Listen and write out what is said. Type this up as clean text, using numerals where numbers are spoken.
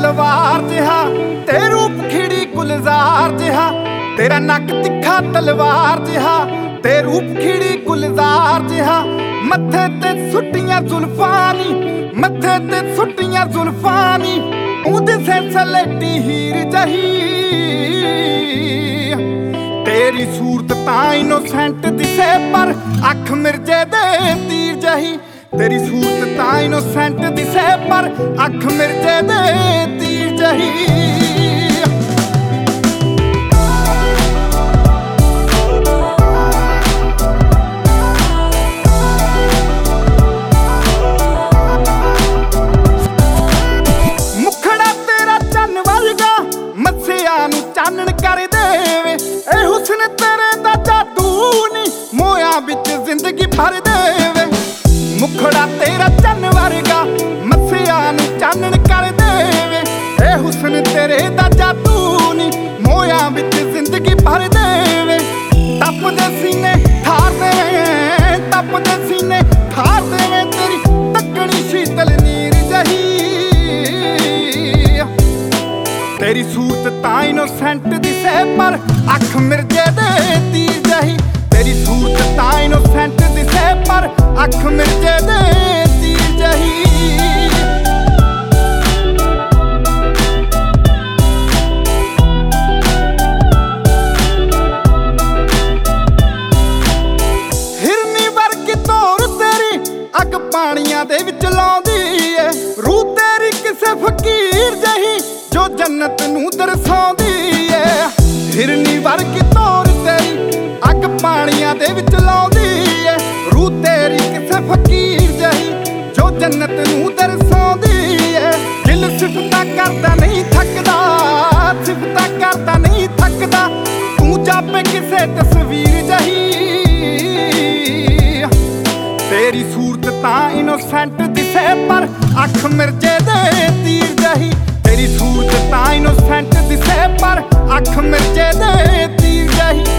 तलवार जिहा ते रूप खिड़ी गुलजार जिहा तेरा नक तिखा तलवार जिहा ते रूप खिड़ी गुलजार जिहा मत्थे ते सुट्टियां जुल्फानी मत्थे ते सुट्टियां जुल्फानी उहदे से सलेटी हीर जही तेरी सूरत तां इनोसेंट दिसे पर अख मिर्जे दे तीर जही तेरी सूरत तां इनोसेंट दिसे पर अख मिर्जे दे तीर जही चानन कर देवे ए हुस्न तेरे दा जादू नी मोया बिच जिंदगी भर देवे मुखड़ा तेरा चन्न वर्गा मसिया नू चानन कर देवे ए हुस्न तेरे दा जादू नी मोया बिच जिंदगी भर देवे तपदे सीने ठार देवे तपदे सीने ठार देवे तेरी तकड़ी शीतल नीर जही तेरी सूरत तां इनोसेंट दिसे पर अख मिर्जे दे तीर जही तेरी सूरत तां इनोसेंट दिसे पर अख मिर्जे दे तीर जही हिरनी वर्गी तोर तेरी अग पानियां दे विच लाउंदी ए रूह तेरी किसे फकीर जही जो जन्नत नू दरसाउंदी ए हिरनी वर्गी तोर तेरी अग पानियां दे विच लाउंदी ए रूह तेरी किसे फकीर जही जो जन्नत नू दरसाउंदी ए दिल सिफतां करदा नहीं थकदा सिफतां करदा नहीं थकदा तू जापे किसे तस्वीर जही तेरी सूरत तां इनोसेंट दिसे पर अख मिर्जे दे तीर जही तेरी सूरत तां इनोसेंट दिसे पर अख मिर्जे दे तीर जही